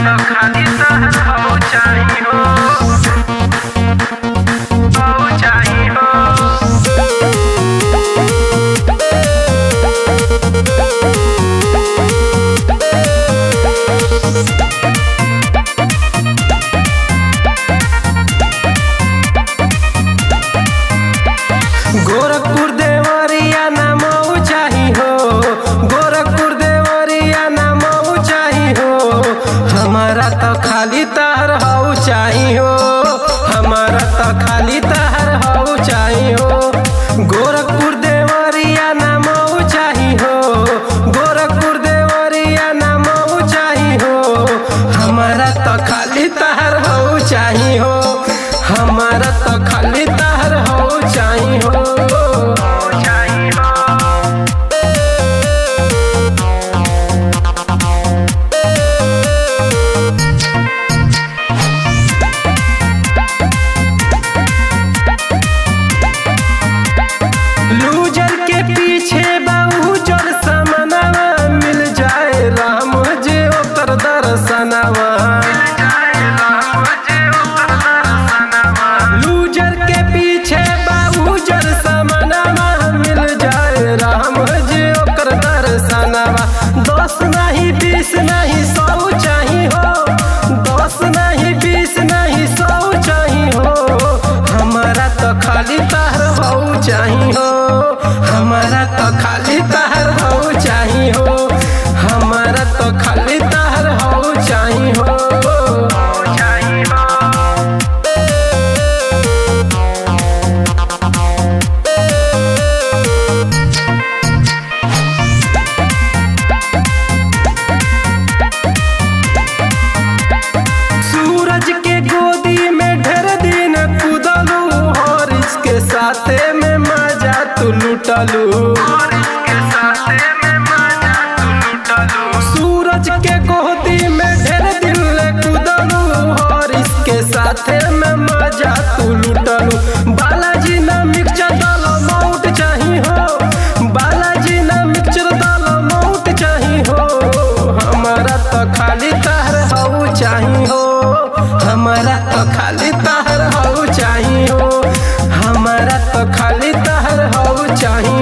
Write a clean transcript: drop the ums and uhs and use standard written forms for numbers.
तो खाली तहर हो चाही हो, हो चाही हो। गोरखपुर देवरिया नाम चाही हो, गोरखपुर देवरिया नाम चाही हो। हमारा तो खाली तहर हो चाही हो, हमारा तो खाली तहर हो चाही हो। गोरखपुर देवरिया नाम चाही हो, गोरखपुर देवरिया नाम चाही हो। हमारा तो खाली तहर हो चाही हो, हमारा तो खाली तहर हो चाही हो। लूजर के पीछे बहुजर समनवा मिल जाए राम जे ओकर दर्शनवा। लूजर के पीछे बहुजर समनवा मिल जाए राम जे ओकर दर्शनवा। 10 नहीं 20 नहीं 100 चाही हो, 10 नहीं 20 नहीं 100 चाही हो। हमारा तो खाली तहर हो चाही हो, हमारा तो खाली तहर हो चाही हो, हमारा तो खाली तहर हो चाही हो। सूरज के गोदी में ढेर दिन कूदलू और इसके साथे में मजा तू लुटलू। सूरज के गोदी में ढेर दिन कूदलू और इसके साथे में मजा तू लुटलू। बालाजी ना मिक्सचर दाल माउट चाही हो, बालाजी ना मिक्सचर दाल माउट चाही हो। हमारा तो खाली तहर हो चाही हो, हमारा तो खाली तहर हो चाही हो, हमारा तो खाली तहर हो चाही